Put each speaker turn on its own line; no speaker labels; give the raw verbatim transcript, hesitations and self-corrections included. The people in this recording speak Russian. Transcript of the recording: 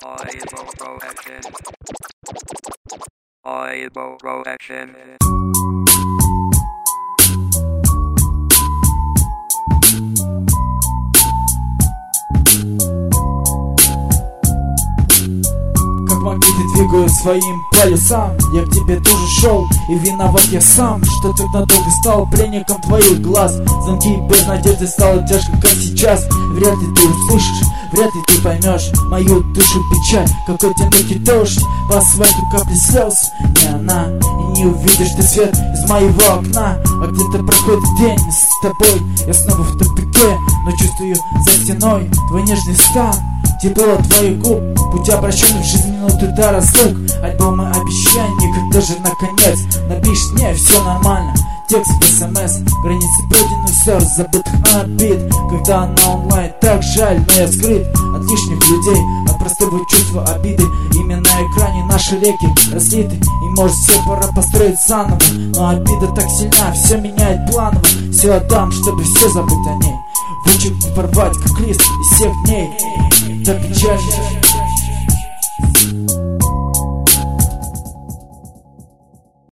Aibo Protection. Aibo Protection.
Как магниты двигаю своим полюсам, я к тебе тоже шел, и виноват я сам, что так надолго стал пленником твоих глаз. Звонки без надежды стало тяжко, как сейчас. Вряд ли ты услышишь, вряд ли ты поймешь мою душу печаль. Какой одинокий дождь, по асфальту капли слез. Не она, и не увидишь ты свет из моего окна. А где-то проходит день с тобой, я снова в тупике, но чувствую за стеной твой нежный стан, тепло твоих губ, путь обращенный в жизнь минуты до разлук. Альбомы обещаний, когда же наконец напишешь мне все нормально. Текст в смс, границы пройденных слез, забытых на обид. Когда она онлайн, так жаль, но я скрыт от лишних людей, от простого чувства обиды. Имя на экране, наши реки разлиты, и может все пора построить заново. Но обида так сильна, все меняет планово. Все отдам, чтобы все забыть о ней, вычеркнуть, порвать, как лист из всех дней. Так печально.